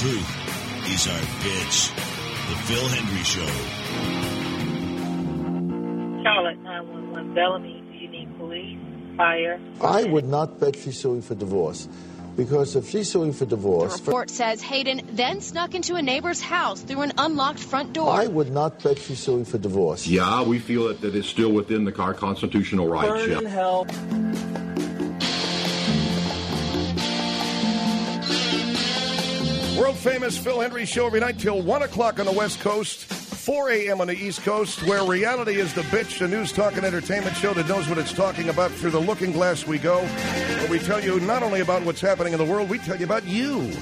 truth is our bitch. The Phil Hendry Show. Charlotte 911, Bellamy, do you need police, fire? I would not bet she's suing for divorce. Because if she's suing for divorce... The report says Hayden then snuck into a neighbor's house through an unlocked front door. I would not bet she's suing for divorce. Yeah, we feel that it's still within our constitutional rights. Burn in hell. World-famous Phil Hendry Show every night till 1 o'clock on the West Coast, 4 a.m. on the East Coast, where reality is the bitch, the news, talk, and entertainment show that knows what it's talking about. Through the looking glass we go, where we tell you not only about what's happening in the world, we tell you about you.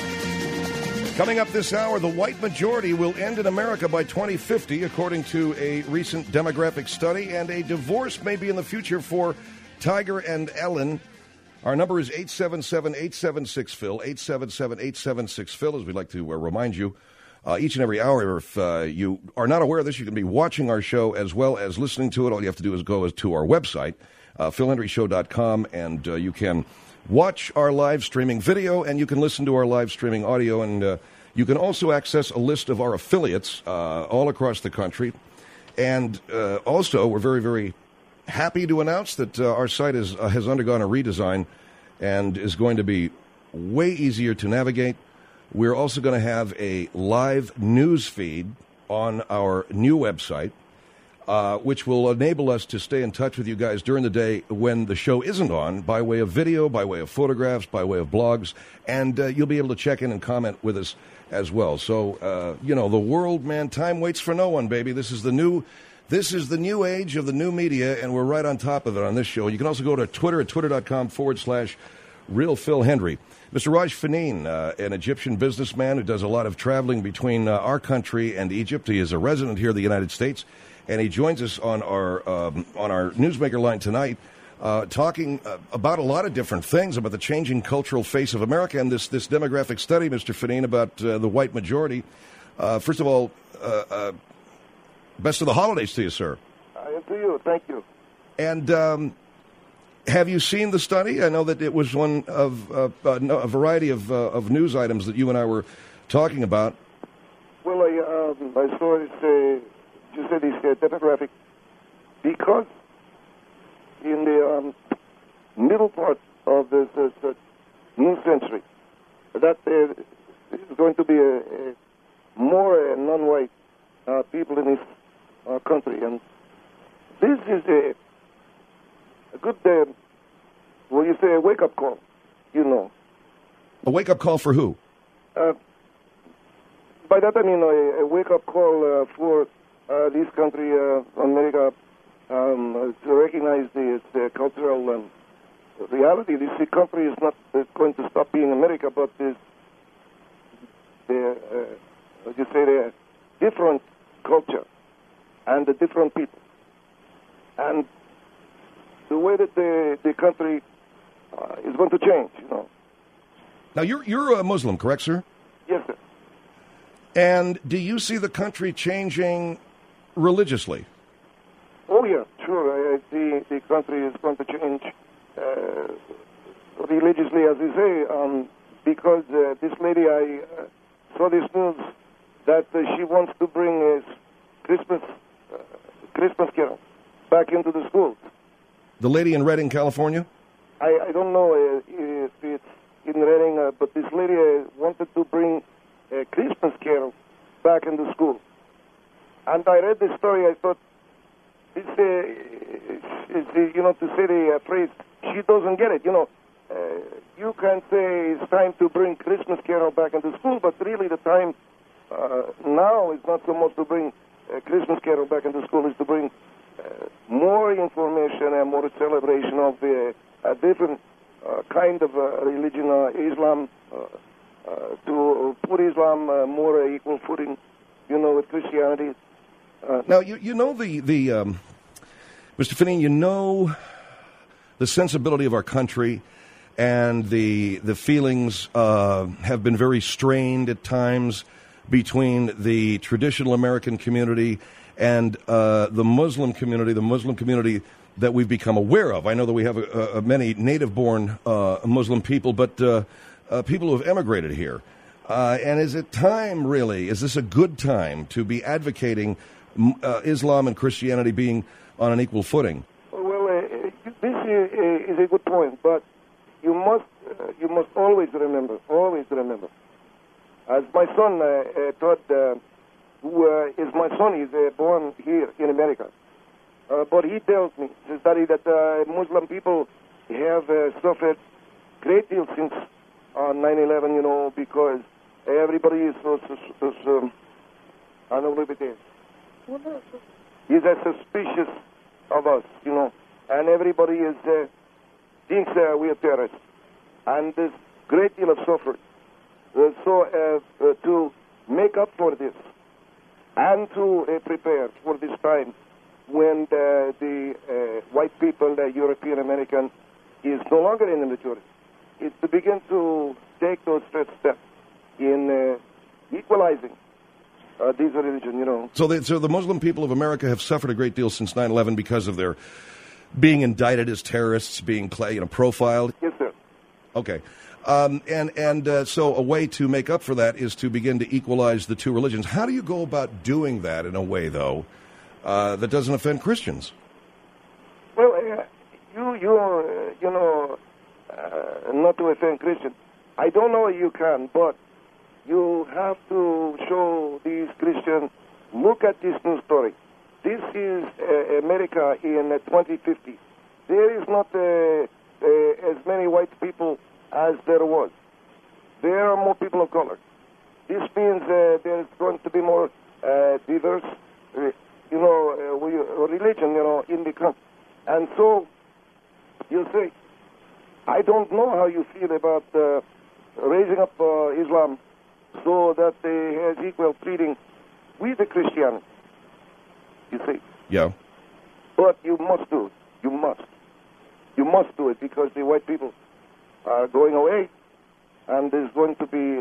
Coming up this hour, the white majority will end in America by 2050, according to a recent demographic study, and a divorce may be in the future for Tiger and Ellen. Our number is 877-876-PHIL, 877-876-PHIL, as we'd like to remind you. Each and every hour, if you are not aware of this, you can be watching our show as well as listening to it. All you have to do is go to our website, philhendryshow.com, and you can watch our live streaming video, and you can listen to our live streaming audio, and you can also access a list of our affiliates all across the country. And also, we're very, very happy to announce that our site has undergone a redesign and is going to be way easier to navigate. We're also going to have a live news feed on our new website, which will enable us to stay in touch with you guys during the day when the show isn't on, by way of video, by way of photographs, by way of blogs, and you'll be able to check in and comment with us as well. So, the world, man, time waits for no one, baby. This is the new age of the new media, and we're right on top of it on this show. You can also go to Twitter at twitter.com/Real Phil Hendry. Mr. Raj Faneen, an Egyptian businessman who does a lot of traveling between our country and Egypt. He is a resident here in the United States, and he joins us on our Newsmaker line tonight, talking about a lot of different things, about the changing cultural face of America and this demographic study, Mr. Faneen, about the white majority. First of all, best of the holidays to you, sir. To you. Thank you. And have you seen the study? I know that it was one of a variety of news items that you and I were talking about. Well, I saw this, you said this demographic, because in the middle part of this new century, that is going to be more non-white people in this country, and this is a good, you say a wake-up call, A wake-up call for who? By that I mean a wake-up call for this country, America, to recognize this cultural reality. This country is not going to stop being America, but the different culture and the different people. And the way that the country is going to change, Now, you're a Muslim, correct, sir? Yes, sir. And do you see the country changing religiously? Oh, yeah, sure. I see the country is going to change religiously, as you say, because this lady, I saw this news that she wants to bring a Christmas carol back into the schools. The lady in Redding, California? I don't know if it's in Redding, but this lady wanted to bring a Christmas carol back into school. And I read this story, I thought, to say the phrase, she doesn't get it. You can say it's time to bring Christmas carol back into school, but really the time now is not so much to bring Christmas carol back into school, is to bring more information and more celebration of a different kind of religion, Islam, to put Islam more equal footing, with Christianity. Now, Mr. Faneen, the sensibility of our country and the feelings have been very strained at times between the traditional American community and the Muslim community that we've become aware of. I know that we have many native-born Muslim people, but people who have emigrated here. And is it time, really? Is this a good time to be advocating Islam and Christianity being on an equal footing? Well, this is a good point, but you must always remember, as my son taught, who is my son, is born here in America. But he tells me, that Muslim people have suffered great deal since 9/11, because everybody is so I don't know what it is. He's suspicious of us, and everybody is thinks we are terrorists, and there's great deal of suffering. So to make up for this, and to prepare for this time when the white people, the European American, is no longer in the majority, is to begin to take those first steps in equalizing these religions, So the Muslim people of America have suffered a great deal since 9/11 because of their being indicted as terrorists, being profiled? Yes, sir. Okay. So a way to make up for that is to begin to equalize the two religions. How do you go about doing that in a way, though, that doesn't offend Christians? Well, not to offend Christians. I don't know you can, but you have to show these Christians, look at this new story. This is America in 2050. There is not as many white people as there was. There are more people of color. This means there is going to be more diverse, religion, in the country. And so, you say, I don't know how you feel about raising up Islam so that they has equal treating with the Christianity. You see? Yeah. But you must do it. You must. You must do it because the white people are going away, and there's going to be,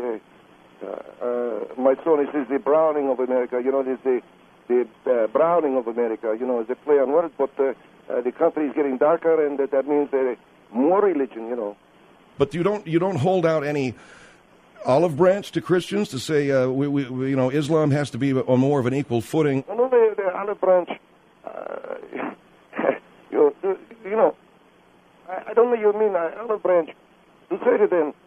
my son, this is the browning of America. There's the browning of America. It's a play on words, but the country is getting darker, and that means more religion. But you don't hold out any olive branch to Christians to say Islam has to be on more of an equal footing. No, the olive branch. I don't know you mean olive branch. To say to them,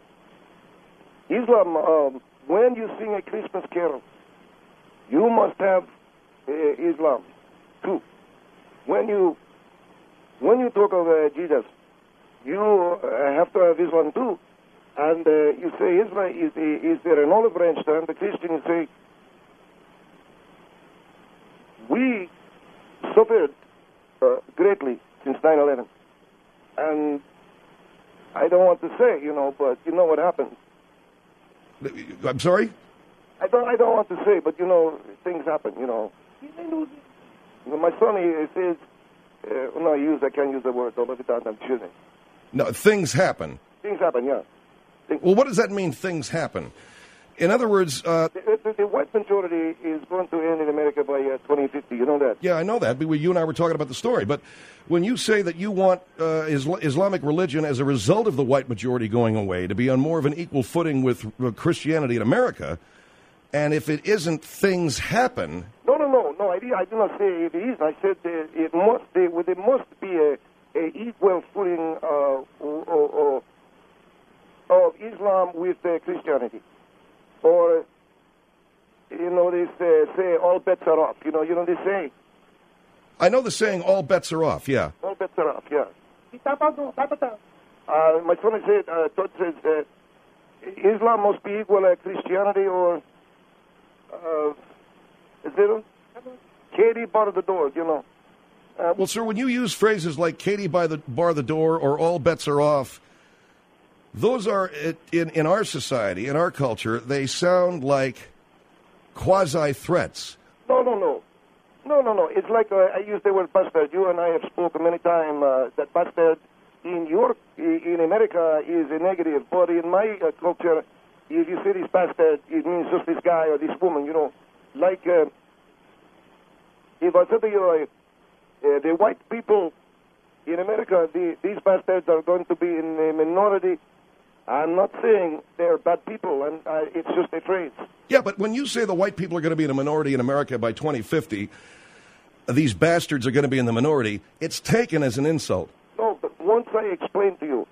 Islam. When you sing a Christmas carol, you must have Islam too. When you talk of Jesus, you have to have Islam too. And you say, Islam, is there an olive branch there? And the Christians say, we suffered greatly since 9/11. And I don't want to say, but you know what happened. I'm sorry? I don't want to say, but things happen. My son, he says, I can't use the word. All of it out. I'm choosing. No, things happen. Things happen, yeah. Well, what does that mean? Things happen. In other words, the white majority is going to end in America by 2050. You know that? Yeah, I know that. You and I were talking about the story. But when you say that you want Islamic religion as a result of the white majority going away to be on more of an equal footing with Christianity in America, and if it isn't, things happen. No. I do not say it is. I said it must be a equal footing of Islam with Christianity. Or, they say all bets are off. You know they say? I know the saying, all bets are off, yeah. All bets are off, yeah. My son said, Todd says, Islam must be equal to Christianity or, is it? Katie bar the door, Well, sir, when you use phrases like Katie bar the door or all bets are off, those are, in our society, in our culture, they sound like quasi-threats. No. It's like I use the word bastard. You and I have spoken many times that bastard in America is a negative, but in my culture, if you say this bastard, it means just this guy or this woman, Like, if I said to you, the white people in America, these bastards are going to be in a minority I'm not saying they're bad people, and it's just a phrase. Yeah, but when you say the white people are going to be in a minority in America by 2050, these bastards are going to be in the minority, it's taken as an insult. No, but once I explain to you.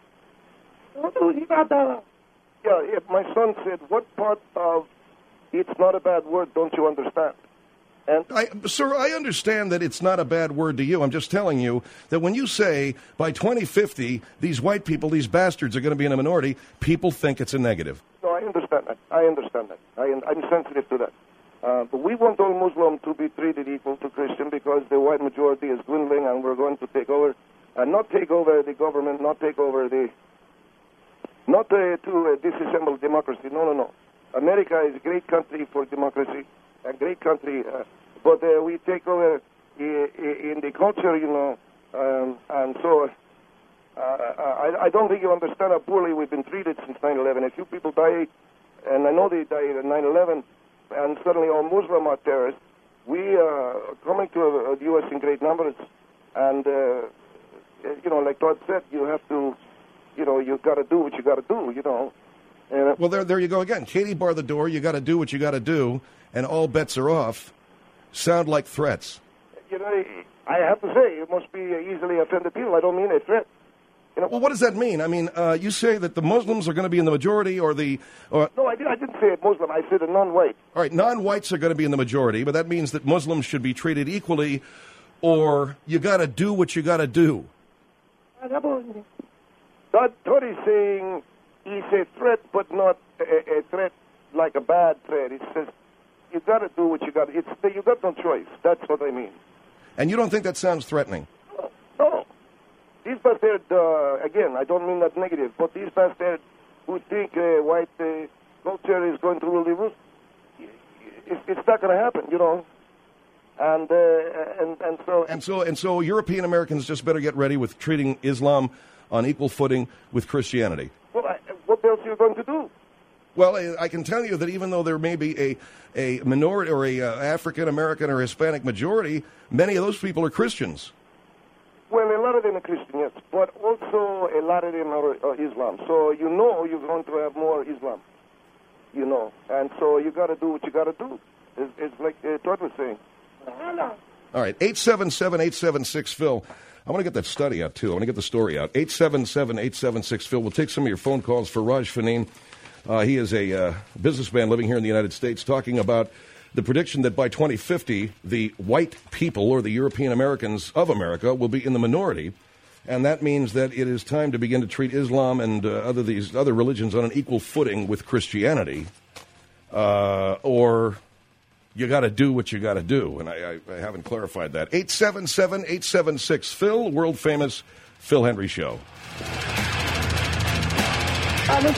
Yeah, my son said, what part of it's not a bad word don't you understand? Sir, I understand that it's not a bad word to you. I'm just telling you that when you say by 2050, these white people, these bastards are going to be in a minority, people think it's a negative. No, I understand that. I'm sensitive to that. But we want all Muslims to be treated equal to Christian because the white majority is dwindling and we're going to take over, not take over the government, not take over to disassemble democracy. No. America is a great country for democracy, a great country, but we take over in the culture, and so I don't think you understand how poorly we've been treated since 9/11. A few people died, and I know they died at 9/11, and suddenly all Muslims are terrorists. We are coming to the U.S. in great numbers, and, like Todd said, you have to, you've got to do what you got to do, Well, there you go again. Katie bar the door, you got to do what you got to do, and all bets are off. Sound like threats. I have to say, it must be easily offended people. I don't mean a threat. Well, what does that mean? I mean, you say that the Muslims are going to be in the majority, No, I didn't say a Muslim. I said a non-white. All right, non-whites are going to be in the majority, but that means that Muslims should be treated equally, or you got to do what you got to do. Todd is saying it's a threat, but not a threat like a bad threat. It says you got to do what you got. You got no choice. That's what I mean. And you don't think that sounds threatening? No. These bastards, again, I don't mean that negative, but these bastards who think white culture is going to rule the roost, it's not going to happen, And so European Americans just better get ready with treating Islam on equal footing with Christianity. Well, what else are you going to do? Well, I can tell you that even though there may be a minority or a African American or Hispanic majority, many of those people are Christians. Well, a lot of them are Christian, yes, but also a lot of them are Islam. So you're going to have more Islam, and so you got to do what you got to do. It's like Todd was saying. All right, 877-876-PHIL. I want to get that study out, too. I want to get the story out. 877-876-PHIL. We'll take some of your phone calls for Raj Faneen. He is a businessman living here in the United States talking about the prediction that by 2050, the white people or the European Americans of America will be in the minority. And that means that it is time to begin to treat Islam and these other religions on an equal footing with Christianity. Or you got to do what you got to do. And I haven't clarified that. 877-876-PHIL, world-famous Phil Hendrie Show. Phil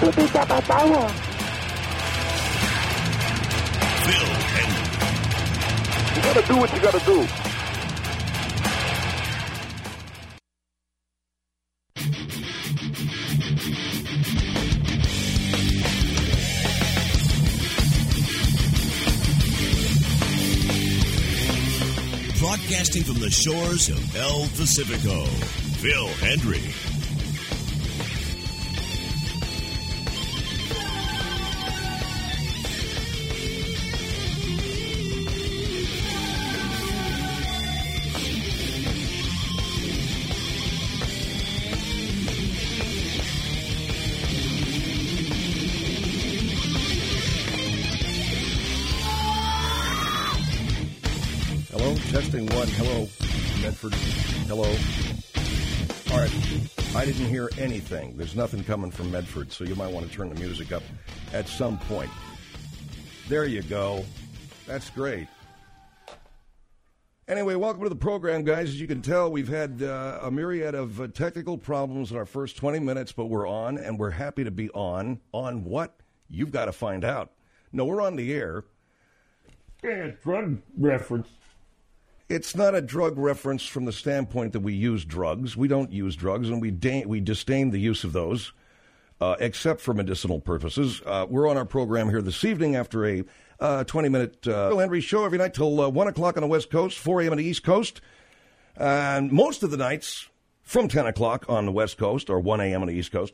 Hendrie. You got to do what you got to do. Broadcasting from the shores of El Pacifico, Phil Hendrie. Testing one. Hello, Medford. Hello. All right. I didn't hear anything. There's nothing coming from Medford, so you might want to turn the music up at some point. There you go. That's great. Anyway, welcome to the program, guys. As you can tell, we've had a myriad of technical problems in our first 20 minutes, but we're on, and we're happy to be on. On what? You've got to find out. No, we're on the air. Yeah, drug reference. It's not a drug reference from the standpoint that we use drugs. We don't use drugs, and we disdain the use of those, except for medicinal purposes. We're on our program here this evening after a 20-minute Phil Hendrie Show every night till 1 o'clock on the West Coast, 4 a.m. on the East Coast, and most of the nights from 10 o'clock on the West Coast or 1 a.m. on the East Coast.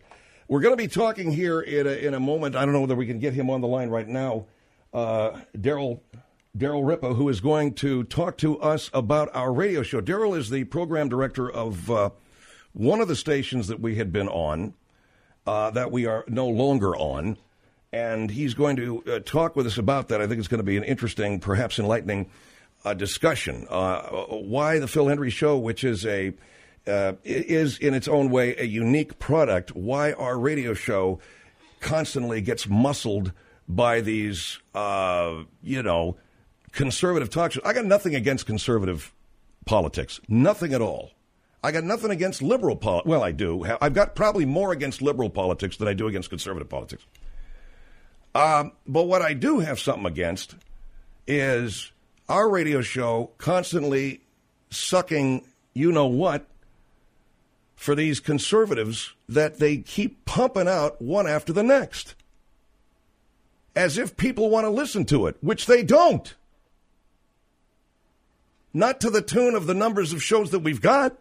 We're going to be talking here in a moment. I don't know whether we can get him on the line right now. Daryl Ripa, who is going to talk to us about our radio show. Daryl is the program director of one of the stations that we had been on, that we are no longer on, and he's going to talk with us about that. I think it's going to be an interesting, perhaps enlightening discussion. Why the Phil Hendrie Show, which is is in its own way a unique product, why our radio show constantly gets muscled by these, conservative talk shows. I got nothing against conservative politics. Nothing at all. I got nothing against liberal politics. Well, I do. I've got probably more against liberal politics than I do against conservative politics. But what I do have something against is our radio show constantly sucking you-know-what for these conservatives that they keep pumping out one after the next. As if people want to listen to it, which they don't. Not to the tune of the numbers of shows that we've got.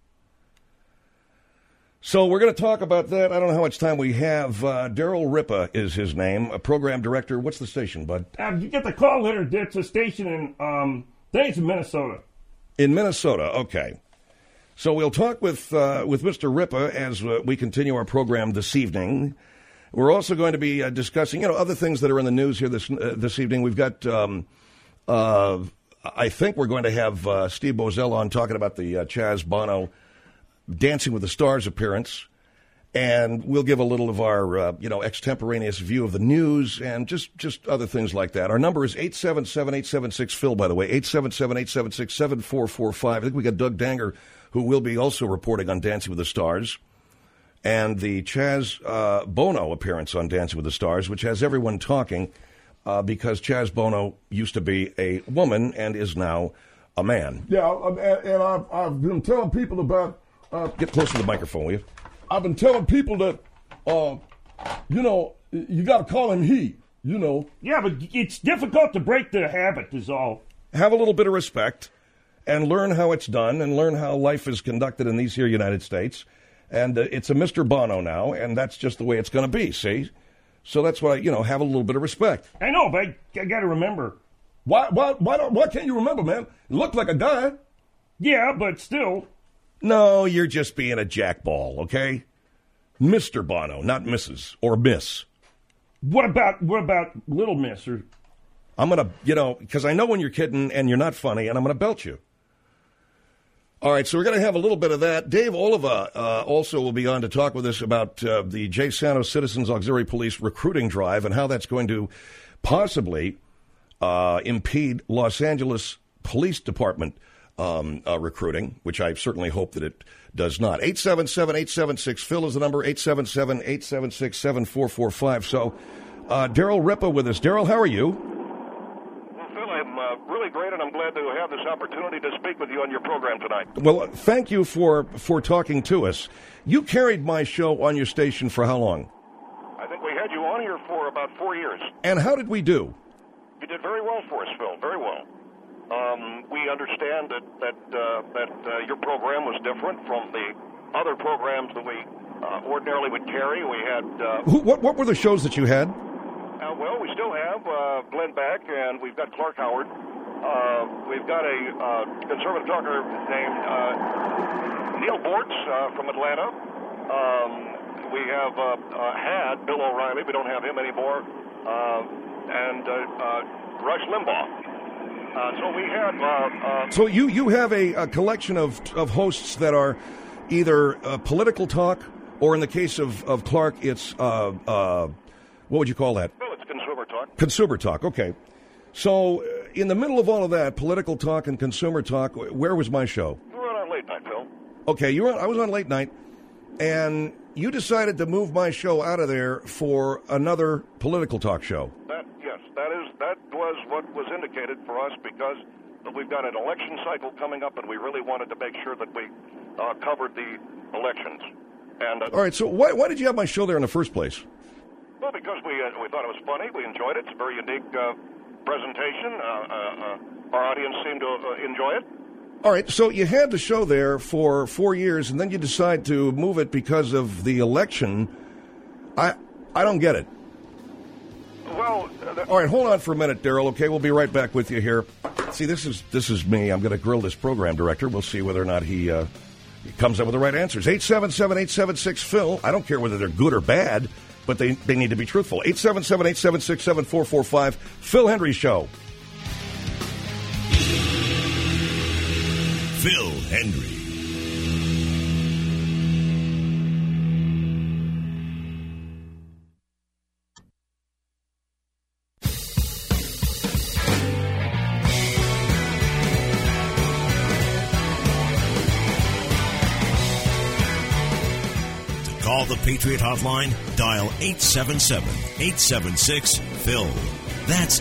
So we're going to talk about that. I don't know how much time we have. Daryl Ripa is his name, a program director. What's the station, bud? You get the call letter. It's a station in, I think it's in Minnesota. In Minnesota, okay. So we'll talk with Mr. Ripa as we continue our program this evening. We're also going to be discussing, other things that are in the news here this evening. We've got, I think we're going to have Steve Boesel on talking about the Chaz Bono Dancing with the Stars appearance, and we'll give a little of our, extemporaneous view of the news and just other things like that. Our number is 877-876-PHIL, by the way, 877-876-7445. I think we got Doug Danger, who will be also reporting on Dancing with the Stars, and the Chaz Bono appearance on Dancing with the Stars, which has everyone talking because Chaz Bono used to be a woman and is now a man. Yeah, and I've been telling people about... Get close to the microphone, will you? I've been telling people that, you got to call him he, Yeah, but it's difficult to break the habit is all. Have a little bit of respect and learn how it's done and learn how life is conducted in these here United States. And it's a Mr. Bono now, and that's just the way it's going to be, see? So that's why, have a little bit of respect. I know, but I got to remember. Why can't you remember, man? You look like a guy. Yeah, but still... No, you're just being a jackball, okay? Mr. Bono, not Mrs. or Miss. What about Little Miss? Or... I'm going to, because I know when you're kidding and you're not funny, and I'm going to belt you. All right, so we're going to have a little bit of that. Dave Oliva also will be on to talk with us about the Jay Santos Citizens Auxiliary Police recruiting drive and how that's going to possibly impede Los Angeles Police Department recruiting, which I certainly hope that it does not. 877-876-PHIL is the number, 877-876-7445. So, Daryl Ripa with us. Daryl, how are you? Well, Phil, I'm really great, and I'm glad to have this opportunity to speak with you on your program tonight. Well, thank you for talking to us. You carried my show on your station for how long? I think we had you on here for about 4 years. And how did we do? You did very well for us, Phil, very well. We understand that your program was different from the other programs that we ordinarily would carry. We had... What were the shows that you had? Well, we still have Glenn Beck, and we've got Clark Howard. We've got a conservative talker named Neil Bortz from Atlanta. We have had Bill O'Reilly. We don't have him anymore. And Rush Limbaugh. So we have... so you have a collection of hosts that are either political talk, or in the case of Clark, it's, what would you call that? Well, it's consumer talk. Consumer talk, okay. So in the middle of all of that, political talk and consumer talk, where was my show? You were on Late Night, Phil. Okay, I was on Late Night, and you decided to move my show out of there for another political talk show. That was what was indicated for us because we've got an election cycle coming up, and we really wanted to make sure that we covered the elections. And all right, so why did you have my show there in the first place? Well, because we thought it was funny. We enjoyed it. It's a very unique presentation. Our audience seemed to enjoy it. All right, so you had the show there for 4 years, and then you decide to move it because of the election I don't get it. Well, all right, hold on for a minute, Daryl. Okay, we'll be right back with you here. See, this is me. I'm going to grill this program director. We'll see whether or not he comes up with the right answers. 877-876-PHIL. I don't care whether they're good or bad, but they need to be truthful. 877-876-7445. Phil Hendrie Show. Phil Hendrie. Call the Patriot Hotline, dial 877-876-PHIL. That's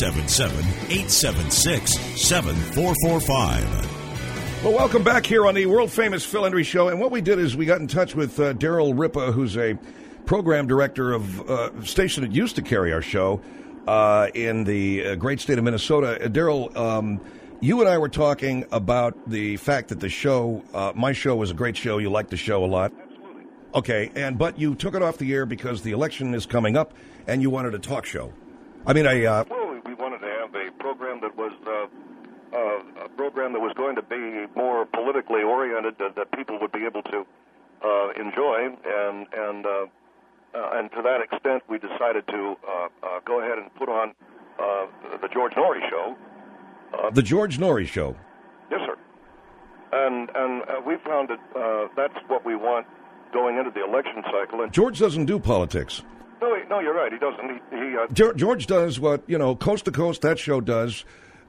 877-876-7445. Well, welcome back here on the world-famous Phil Hendrie Show. And what we did is we got in touch with Daryl Ripa, who's a program director of a station that used to carry our show in the great state of Minnesota. Daryl, you and I were talking about the fact that the show, my show was a great show. You liked the show a lot. Okay, but you took it off the air because the election is coming up, and you wanted a talk show. I mean, we wanted to have a program that was going to be more politically oriented, that people would be able to enjoy, and to that extent, we decided to go ahead and put on the George Noory Show. The George Noory Show. Yes, sir. And we found that that's what we want going into the election cycle. And George doesn't do politics. No, you're right. He doesn't. George does what, Coast to Coast, that show does,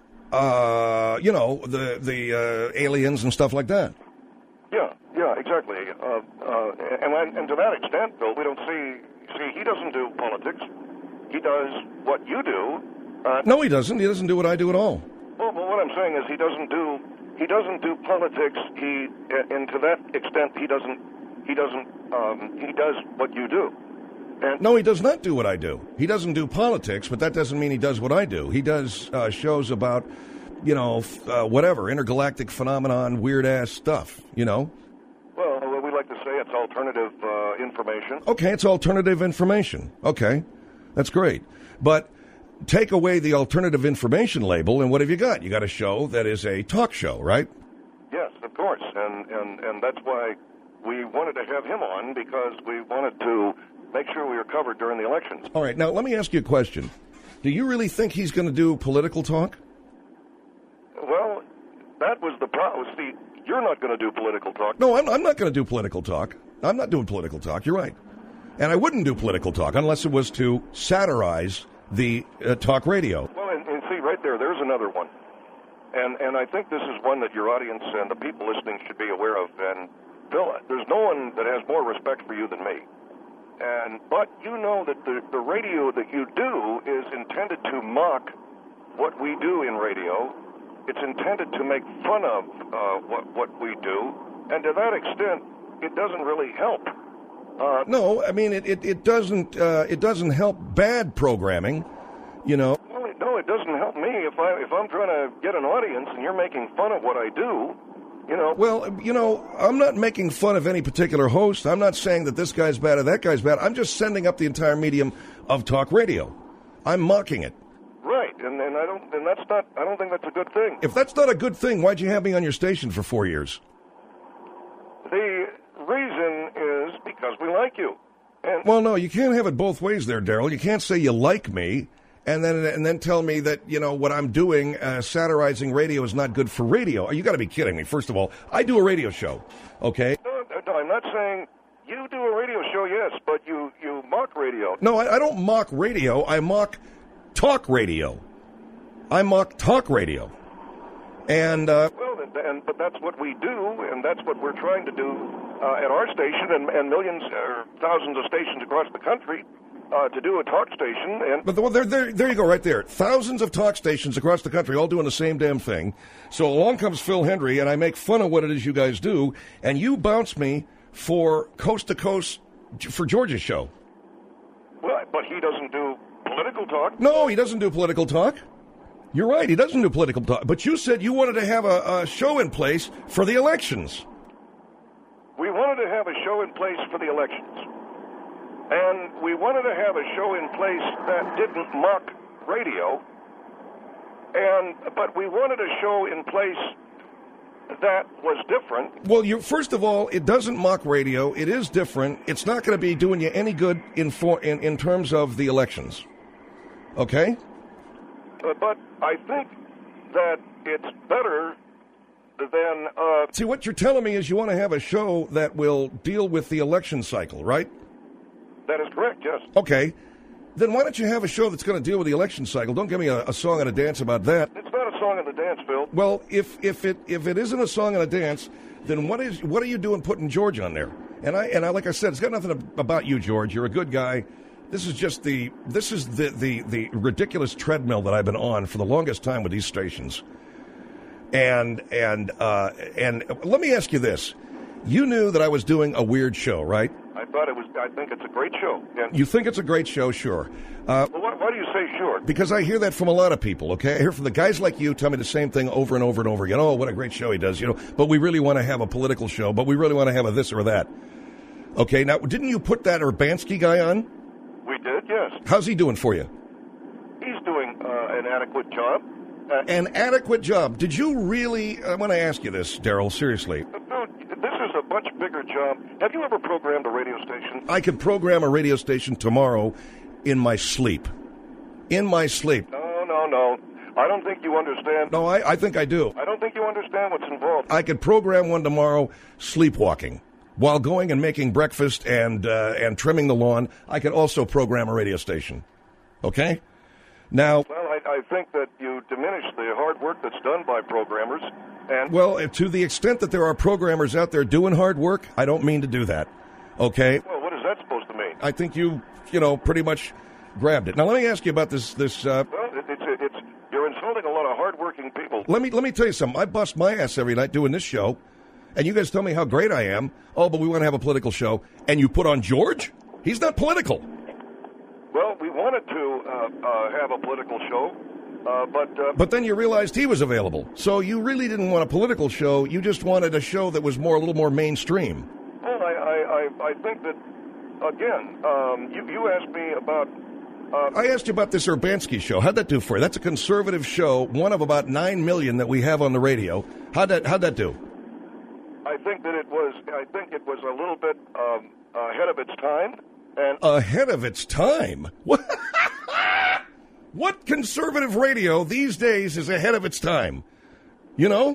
the aliens and stuff like that. Yeah, exactly. And to that extent, Bill, we don't see, he doesn't do politics. He does what you do. No, he doesn't. He doesn't do what I do at all. Well, what I'm saying is he doesn't do politics. And to that extent, he does what you do. And no, he does not do what I do. He doesn't do politics, but that doesn't mean he does what I do. He does shows about, whatever, intergalactic phenomenon, weird-ass stuff, Well, we like to say it's alternative information. Okay, it's alternative information. Okay, that's great. But take away the alternative information label, and what have you got? You got a show that is a talk show, right? Yes, of course. And that's why we wanted to have him on, because we wanted to make sure we were covered during the elections. All right, now let me ask you a question. Do you really think he's going to do political talk? Well, that was the problem. See, you're not going to do political talk. No, I'm not going to do political talk. I'm not doing political talk. You're right. And I wouldn't do political talk unless it was to satirize the talk radio. Well, and see, right there's another one. And I think this is one that your audience and the people listening should be aware of. And, Bill, there's no one that has more respect for you than me. But you know that the radio that you do is intended to mock what we do in radio. It's intended to make fun of what we do, and to that extent, it doesn't really help. No, I mean it doesn't help bad programming, Well, no, it doesn't help me if I'm trying to get an audience and you're making fun of what I do. Well, I'm not making fun of any particular host. I'm not saying that this guy's bad or that guy's bad. I'm just sending up the entire medium of talk radio. I'm mocking it. Right, and I don't think that's a good thing. If that's not a good thing, why'd you have me on your station for 4 years? The reason is because we like you. Well, no, you can't have it both ways there, Daryl. You can't say you like me and then tell me that, what I'm doing, satirizing radio, is not good for radio. You got to be kidding me. First of all, I do a radio show, okay? No, I'm not saying you do a radio show, yes, but you mock radio. No, I don't mock radio. I mock talk radio. I mock talk radio. And but that's what we do, and that's what we're trying to do at our station and millions or thousands of stations across the country. To do a talk station, but there you go, right there. Thousands of talk stations across the country, all doing the same damn thing. So along comes Phil Hendrie, and I make fun of what it is you guys do, and you bounce me for Coast to Coast for George's show. Well, but he doesn't do political talk. No, he doesn't do political talk. You're right, he doesn't do political talk. But you said you wanted to have a show in place for the elections. We wanted to have a show in place for the elections. And we wanted to have a show in place that didn't mock radio, but we wanted a show in place that was different. Well, first of all, it doesn't mock radio. It is different. It's not going to be doing you any good in terms of the elections. Okay? But I think that it's better than... See, what you're telling me is you want to have a show that will deal with the election cycle, right? That is correct, yes. Okay. Then why don't you have a show that's going to deal with the election cycle? Don't give me a song and a dance about that. It's not a song and a dance, Phil. Well, if it isn't a song and a dance, then what are you doing putting George on there? And I like I said, it's got nothing about you, George. You're a good guy. This is just the ridiculous treadmill that I've been on for the longest time with these stations. And let me ask you this. You knew that I was doing a weird show, right? I think it's a great show. And you think it's a great show, sure. Well, why do you say sure? Because I hear that from a lot of people, okay? I hear from the guys like you tell me the same thing over and over and over again. Oh, what a great show he does, But we really want to have a political show, but we really want to have a this or that. Okay, now, didn't you put that Urbanski guy on? We did, yes. How's he doing for you? He's doing an adequate job. An adequate job. Did you really... I want to ask you this, Daryl, seriously. This is a much bigger job. Have you ever programmed a radio station? I could program a radio station tomorrow in my sleep. In my sleep. No. I don't think you understand. No, I think I do. I don't think you understand what's involved. I could program one tomorrow sleepwalking. While going and making breakfast and trimming the lawn, I could also program a radio station. Okay? Now... Well, I think that you diminish the hard work that's done by programmers. And well, to the extent that there are programmers out there doing hard work, I don't mean to do that. Okay? Well, what is that supposed to mean? I think you pretty much grabbed it. Now, let me ask you about this. Well, you're insulting a lot of hard-working people. Let me tell you something. I bust my ass every night doing this show, and you guys tell me how great I am. Oh, but we want to have a political show, and you put on George? He's not political. Well, we wanted to have a political show, but then you realized he was available. So you really didn't want a political show. You just wanted a show that was a little more mainstream. Well, I think that, again, you asked me about... I asked you about this Urbanski show. How'd that do for you? That's a conservative show, one of about 9 million that we have on the radio. How'd that do? I think it was a little bit ahead of its time. And ahead of its time? What conservative radio these days is ahead of its time? Well,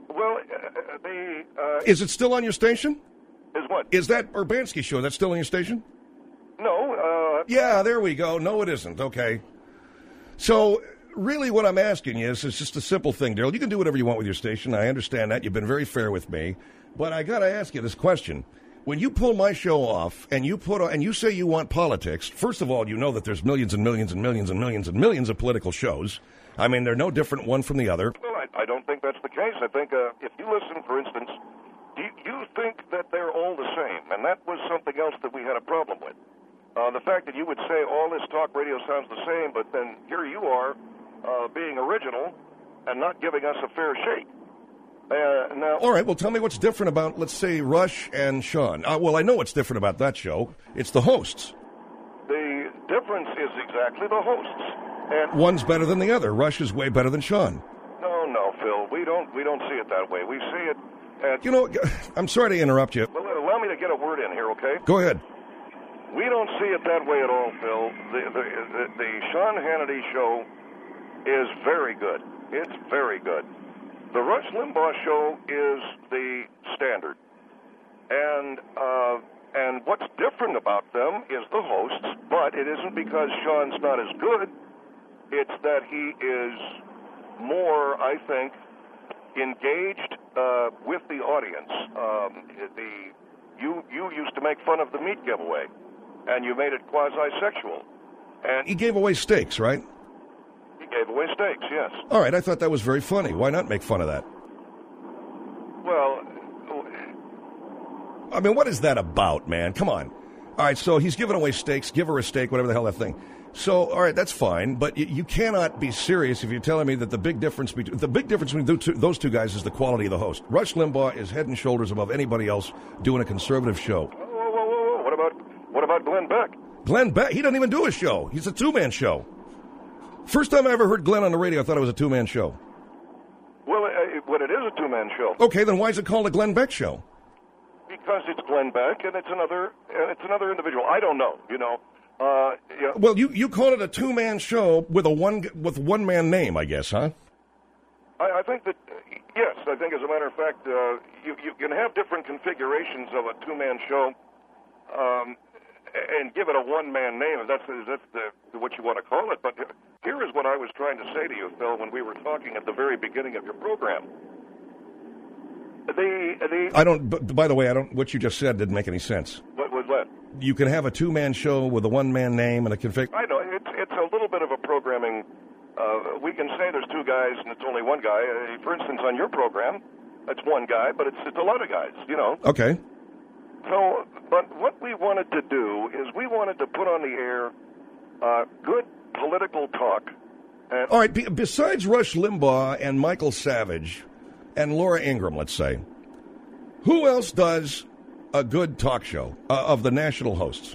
is it still on your station? Is what? Is that Urbanski show? That's still on your station? No. Yeah, there we go. No, it isn't. Okay. So, really what I'm asking you is just a simple thing, Daryl. You can do whatever you want with your station. I understand that. You've been very fair with me. But I got to ask you this question. When you pull my show off and you say you want politics, first of all, you know that there's millions and millions and millions and millions and millions of political shows. I mean, they're no different one from the other. Well, I don't think that's the case. I think if you listen, for instance, you think that they're all the same, and that was something else that we had a problem with. The fact that you would say all this talk radio sounds the same, but then here you are being original and not giving us a fair shake. Now, all right, well, tell me what's different about, let's say, Rush and Sean. Well, I know what's different about that show. It's the hosts. The difference is exactly the hosts. And one's better than the other. Rush is way better than Sean. No, Phil. We don't see it that way. We see it at... I'm sorry to interrupt you. Well, allow me to get a word in here, okay? Go ahead. We don't see it that way at all, Phil. The Sean Hannity show is very good. It's very good. The Rush Limbaugh show is the standard. And what's different about them is the hosts, but it isn't because Sean's not as good. It's that he is more, I think, engaged with the audience. You used to make fun of the meat giveaway, and you made it quasi-sexual. And he gave away steaks, right? He gave away steaks, yes. All right, I thought that was very funny. Why not make fun of that? Well... I mean, what is that about, man? Come on. All right, so he's giving away steaks, give her a steak, whatever the hell that thing. So, all right, that's fine, but you cannot be serious if you're telling me that the big difference between those two guys is the quality of the host. Rush Limbaugh is head and shoulders above anybody else doing a conservative show. Whoa. What about Glenn Glenn Beck. Glenn Beck? He doesn't even do a show. He's a two-man show. First time I ever heard Glenn on the radio, I thought it was a two-man show. Well, it is a two-man show. Okay, then why is it called a Glenn Beck show? Because it's Glenn Beck, and it's another individual. I don't know, Yeah. Well, you call it a two-man show with one-man name, I guess, huh? I think that, yes. I think, as a matter of fact, you can have different configurations of a two-man show and give it a one-man name, if that's what you want to call it. But here is what I was trying to say to you, Phil, when we were talking at the very beginning of your program. By the way, what you just said didn't make any sense. What was that? You can have a two-man show with a one-man name and a config. I know. It's a little bit of a programming. We can say there's two guys and it's only one guy. For instance, on your program, that's one guy, but it's a lot of guys, Okay. So, but what we wanted to do is we wanted to put on the air good political talk. All right, besides Rush Limbaugh and Michael Savage and Laura Ingraham, let's say, who else does a good talk show of the national hosts?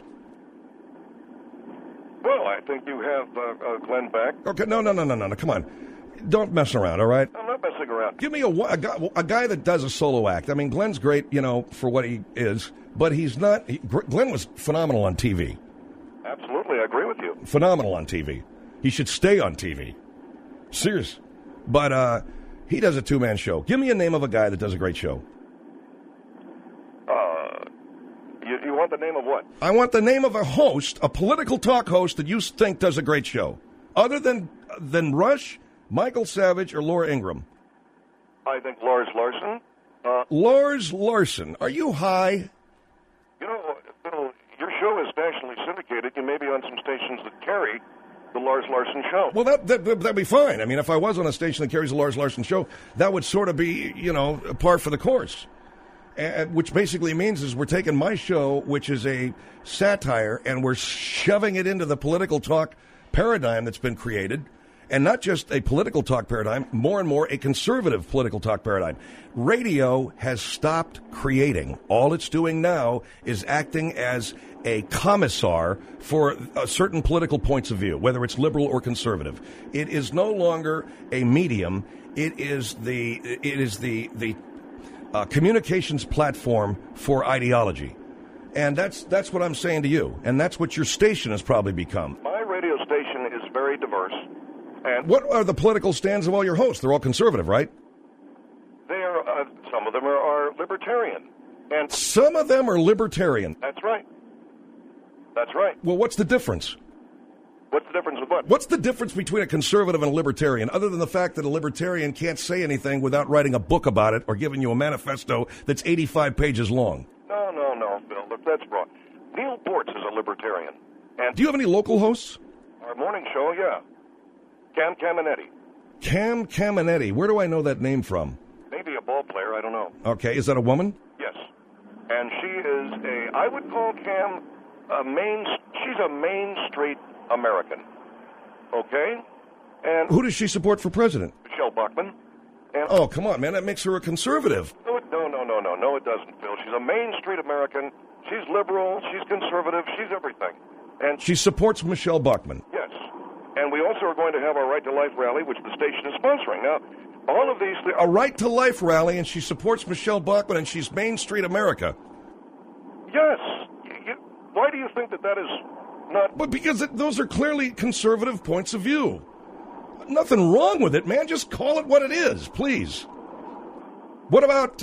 Well, I think you have Glenn Beck. Okay, no, come on. Don't mess around, all right? I'm not messing around. Give me a guy that does a solo act. I mean, Glenn's great, for what he is, but he's not. Glenn was phenomenal on TV. Absolutely, I agree with you. Phenomenal on TV. He should stay on TV. Serious. But he does a two-man show. Give me a name of a guy that does a great show. You want the name of what? I want the name of a host, a political talk host that you think does a great show. Other than Rush, Michael Savage, or Laura Ingraham. I think Lars Larson. Lars Larson. Are you high? Bill, your show is nationally syndicated. You may be on some stations that carry the Lars Larson show. Well, that'd be fine. I mean, if I was on a station that carries the Lars Larson show, that would sort of be, par for the course. Which basically means is we're taking my show, which is a satire, and we're shoving it into the political talk paradigm that's been created. And not just a political talk paradigm, more and more a conservative political talk paradigm. Radio has stopped creating. All it's doing now is acting as a commissar for certain political points of view, whether it's liberal or conservative. It is no longer a medium. It is the communications platform for ideology. And that's what I'm saying to you. And that's what your station has probably become. My radio station is very diverse. And what are the political stands of all your hosts? They're all conservative, right? Some of them are libertarian. And some of them are libertarian. That's right. That's right. Well, what's the difference? What's the difference with what? What's the difference between a conservative and a libertarian, other than the fact that a libertarian can't say anything without writing a book about it or giving you a manifesto that's 85 pages long? No, Bill. Look, that's wrong. Neil Bortz is a libertarian. And do you have any local hosts? Our morning show, yeah. Cam Caminetti. Cam Caminetti. Where do I know that name from? Maybe a ball player. I don't know. Okay. Is that a woman? Yes. And she is I would call Cam she's a Main Street American. Okay? And who does she support for president? Michelle Bachmann. And oh, come on, man. That makes her a conservative. No, it doesn't, Phil. She's a Main Street American. She's liberal. She's conservative. She's everything. And she supports Michelle Bachmann. Yes. And we also are going to have our Right to Life rally, which the station is sponsoring. Now, all of these... A Right to Life rally, and she supports Michelle Bachmann, and she's Main Street America. Yes. Why do you think that is not... But because those are clearly conservative points of view. Nothing wrong with it, man. Just call it what it is, please. What about,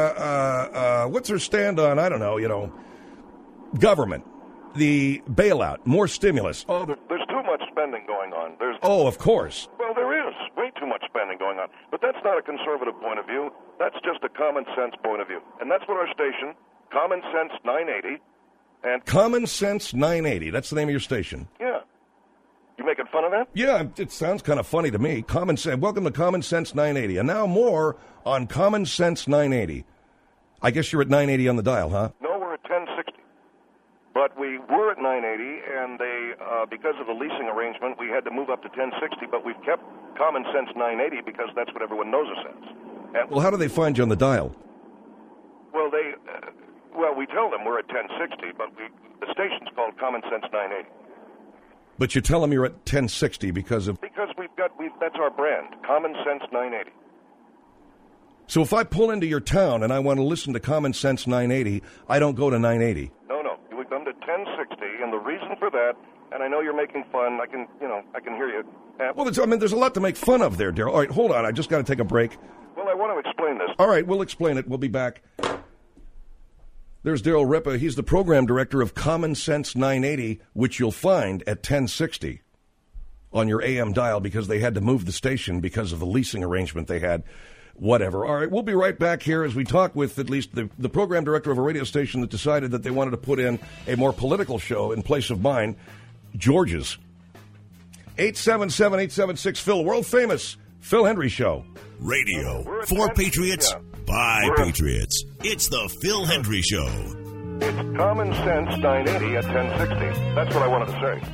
what's her stand on, I don't know, government, the bailout, more stimulus? Oh, there's too much spending going on. Oh, of course. Well, there is way too much spending going on. But that's not a conservative point of view. That's just a common sense point of view. And that's what our station, Common Sense 980, and... Common Sense 980, that's the name of your station. Yeah. You making fun of that? Yeah, it sounds kind of funny to me. Common Sense. Welcome to Common Sense 980. And now more on Common Sense 980. I guess you're at 980 on the dial, huh? No, we're at 1060. But we were at 980, and they, because of the leasing arrangement, we had to move up to 1060, but we've kept Common Sense 980 because that's what everyone knows us as. And well, how do they find you on the dial? Well, we tell them we're at 1060, but The station's called Common Sense 980. But you tell them you're at 1060 because that's our brand, Common Sense 980. So if I pull into your town and I want to listen to Common Sense 980, I don't go to 980. No, you would come to 1060, and the reason for that, and I know you're making fun. I can hear you. Well, there's a lot to make fun of there, Daryl. All right, hold on. I just got to take a break. Well, I want to explain this. All right, we'll explain it. We'll be back. There's Daryl Ripa. He's the program director of Common Sense 980, which you'll find at 1060 on your AM dial because they had to move the station because of the leasing arrangement they had. Whatever. All right, we'll be right back here as we talk with at least the program director of a radio station that decided that they wanted to put in a more political show in place of mine, George's. 877-876-PHIL, world-famous Phil Hendrie Show. Radio for Patriots, by Patriots. It's the Phil Hendrie Show. It's Common Sense 980 at 1060. That's what I wanted to say.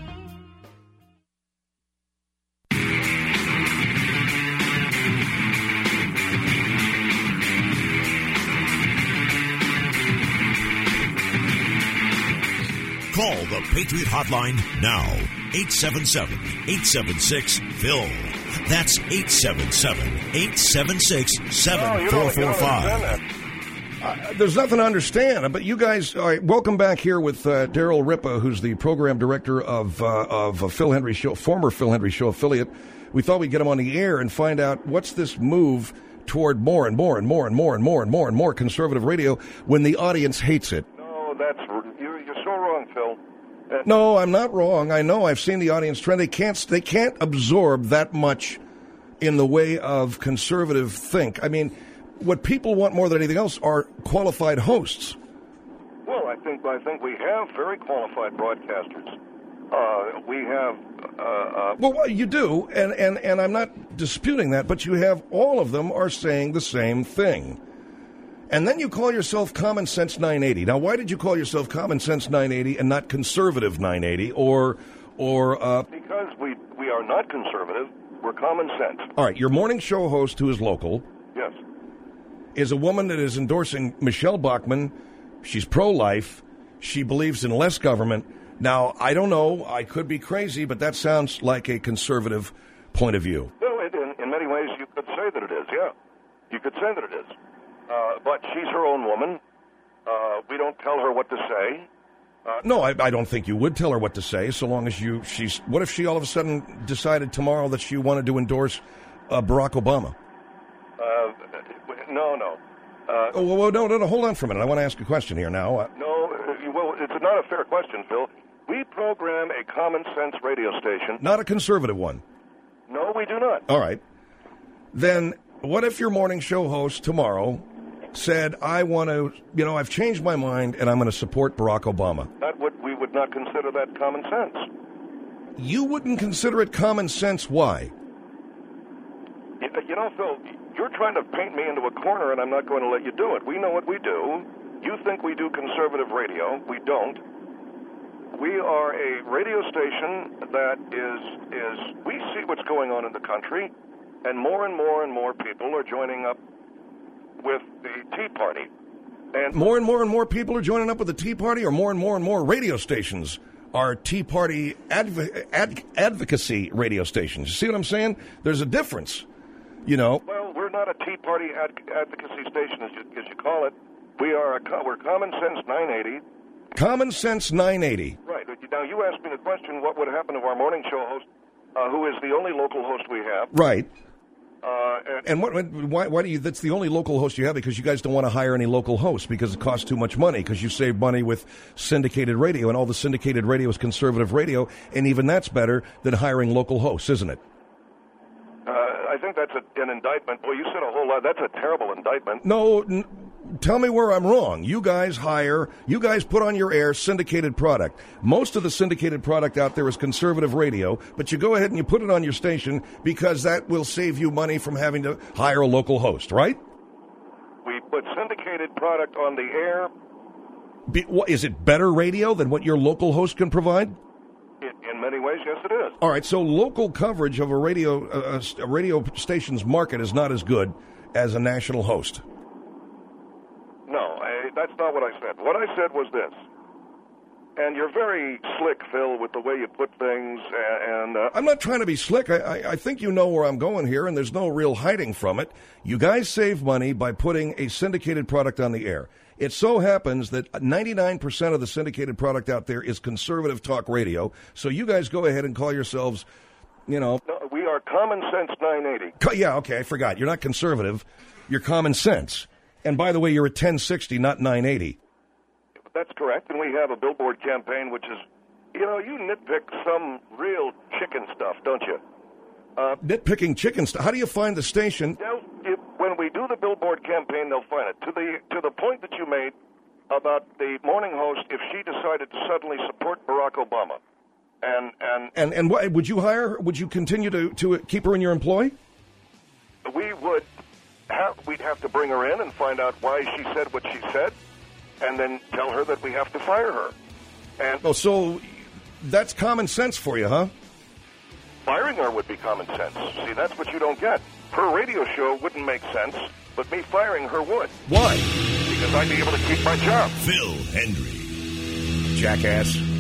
Call the Patriot Hotline now. 877-876-PHIL. That's 877-876-7445. There's nothing to understand, but you guys, all right, welcome back here with Daryl Ripa, who's the program director of a Phil Hendrie Show, former Phil Hendrie Show affiliate. We thought we'd get him on the air and find out what's this move toward more and more and more and more and more and more and more conservative radio when the audience hates it. No, you're so wrong, Phil. No, I'm not wrong. I know. I've seen the audience trend. They can't absorb that much in the way of conservative think. I mean, what people want more than anything else are qualified hosts. Well, I think we have very qualified broadcasters. We have. Well, you do, and I'm not disputing that, but you have all of them are saying the same thing. And then you call yourself Common Sense 980. Now, why did you call yourself Common Sense 980 and not Conservative 980 or Because we are not conservative. We're common sense. All right, your morning show host, who is local, yes, is a woman that is endorsing Michelle Bachmann. She's pro-life. She believes in less government. Now, I don't know. I could be crazy, but that sounds like a conservative point of view. Well, in many ways, you could say that it is, yeah. You could say that it is. But she's her own woman. We don't tell her what to say. No, I don't think you would tell her what to say, so long as she's... What if she all of a sudden decided tomorrow that she wanted to endorse Barack Obama? No. No, hold on for a minute. I want to ask a question here now. No, well, it's not a fair question, Phil. We program a common sense radio station. Not a conservative one. No, we do not. All right. Then what if your morning show host tomorrow said, I want to, I've changed my mind and I'm going to support Barack Obama? We would not consider that common sense. You wouldn't consider it common sense? Why? Phil, you're trying to paint me into a corner and I'm not going to let you do it. We know what we do. You think we do conservative radio. We don't. We are a radio station that we see what's going on in the country, and more people are joining up with the Tea Party. And more people are joining up with the Tea Party, or more and more radio stations are Tea Party advocacy radio stations. You see what I'm saying? There's a difference, Well, we're not a Tea Party advocacy station, as you call it. We're Common Sense 980. Common Sense 980. Right. Now, you asked me the question, what would happen to our morning show host, who is the only local host we have. Right. And why do you? That's the only local host you have, because you guys don't want to hire any local hosts because it costs too much money, because you save money with syndicated radio, and all the syndicated radio is conservative radio, and even that's better than hiring local hosts, isn't it? I think that's an indictment. Well, you said a whole lot. That's a terrible indictment. No, tell me where I'm wrong. You guys put on your air syndicated product. Most of the syndicated product out there is conservative radio, but you go ahead and you put it on your station because that will save you money from having to hire a local host, right? We put syndicated product on the air. Is it better radio than what your local host can provide? In many ways, yes, it is. All right, so local coverage of a radio station's market is not as good as a national host. No, that's not what I said. What I said was this. And you're very slick, Phil, with the way you put things. And I'm not trying to be slick. I think you know where I'm going here, and there's no real hiding from it. You guys save money by putting a syndicated product on the air. It so happens that 99% of the syndicated product out there is conservative talk radio. So you guys go ahead and call yourselves, No, we are Common Sense 980. Yeah, okay, I forgot. You're not conservative. You're Common Sense. And by the way, you're at 1060, not 980. That's correct, and we have a billboard campaign, which is, you nitpick some real chicken stuff, don't you? Nitpicking chicken stuff. How do you find the station? When we do the billboard campaign, they'll find it. To the point that you made about the morning host, if she decided to suddenly support Barack Obama, and what would you hire her? Would you continue to keep her in your employ? We'd have to bring her in and find out why she said what she said, and then tell her that we have to fire her. And so that's common sense for you, huh? Firing her would be common sense. See, that's what you don't get. Her radio show wouldn't make sense, but me firing her would. Why? Because I'd be able to keep my job. Phil Hendrie. Jackass.